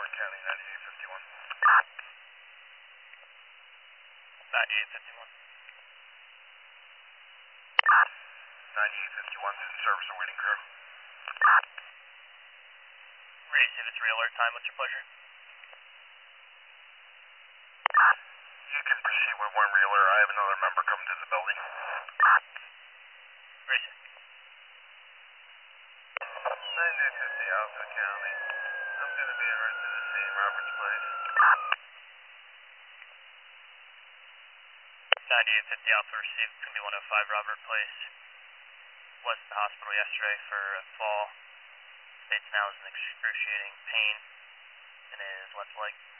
County, 9851. 9851. 9851's in service awaiting crew. Receive its re-alert time. What's your pleasure? You can proceed with one reeler. I have another member coming to the building. Receive. 9850 Alpha County. I'm going to be en route to the scene, Roberts Place. 9850 Alpha received. It's going to be 105 Robert Place. Was at the hospital yesterday for a fall. States now is in excruciating pain in his left leg.